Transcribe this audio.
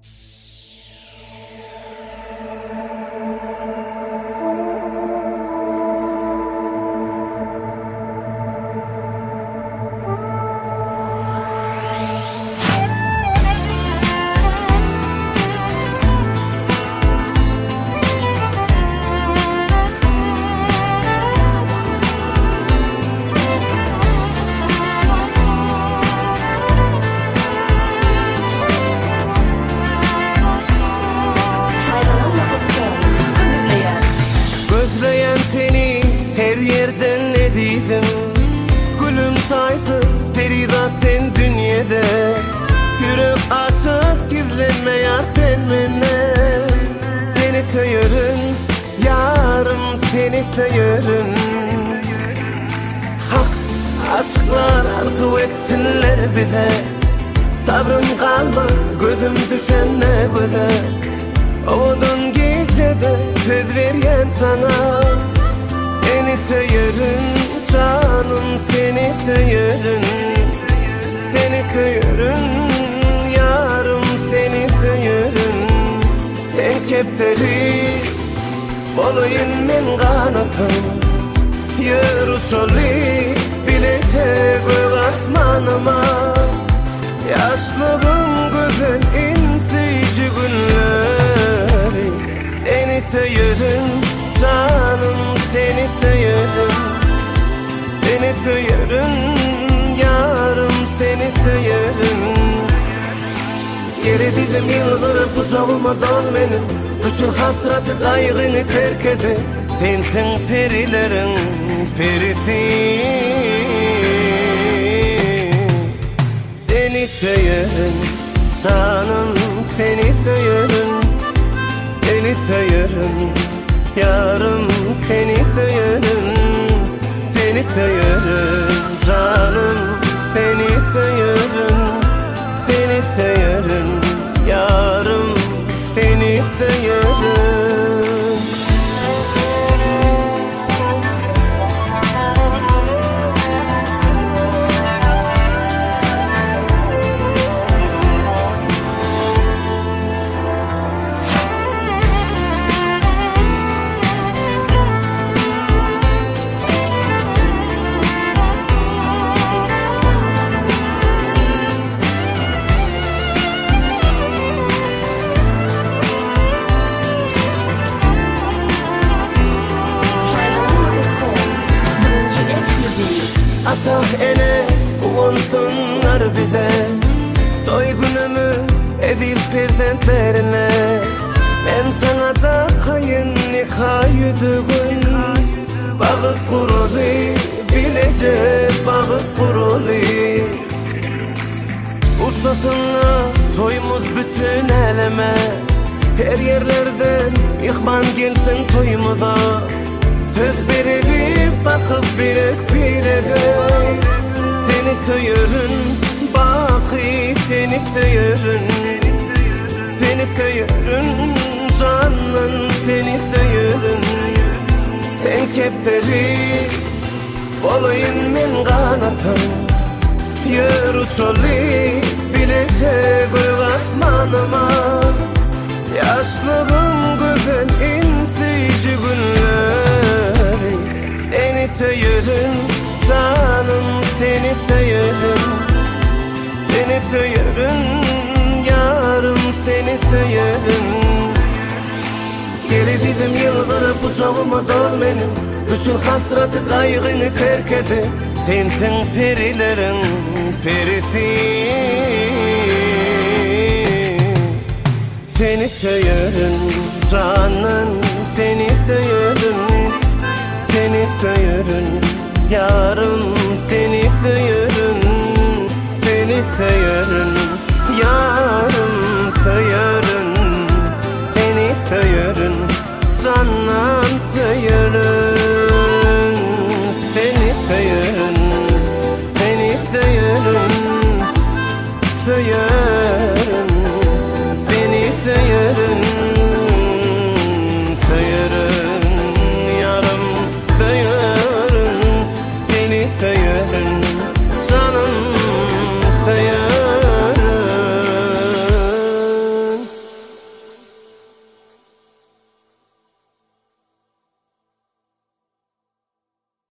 Her yerden ediydim, gülüm saydı perida sen dünyada. Yürek aşık gizlenme yar sen menden. Seni söyürün yarım, seni söyürün. Hak aşklar arzu etsinler bize. Sabrım kalma gözüm düşenne göze. Oğudun gecede söz veryen sana. Seni söyürün canım, seni söyürün. Seni söyürün yarım, seni söyürün. Sen kepteri olayın men kanatım. Yer uçoli bilecek o asmanıma. Yaşlığım güzel insici günleri. Seni söyürün canım, seni söyürün. Seni söyürün yarım, seni söyürün. Yeridim yıldırıp kucağıma dal benim. Bütün hasratı kaygını terk edin. Sensin perilerin perisi. Seni söyürün canım, seni söyürün. Seni söyürün yarım, seni söyürün. Seni söyürün canım, seni söyürün. Seni söyürün yarım, seni söyürün. Atah ele uğunsunlar bize. Toy günümü edil prezentlerine. Ben sana da kayın nikah yüzüğün. Bağıt kurulu bilecek, bağıt kurulu. Ustasınla toyumuz bütün eleme. Her yerlerden ihvan gelsin toyumuza. Söz verilip bakıp bilek bilege. Seni söyürün baki, seni söyürün. Seni söyürün canın, seni söyürün. Sen kepteri olayın men kanatım. Yer uçoli bilecek o asmanıma. Yaşlığım güzel insici günleri. Seni söyürün canım, seni söyürün. Seni söyürün yarım, seni söyürün. Geridim yıldırıp kucağıma dal benim. Bütün hasratı kaygını terk edin. Sensin perilerin perisi. Seni söyürün canım, seni söyürün. Seni söyürün yarım, seni söyürün. Seni söyürün yarım, söyürün. Seni söyürün canım, söyürün. Seni söyürün, seni söyürün. Söyürün.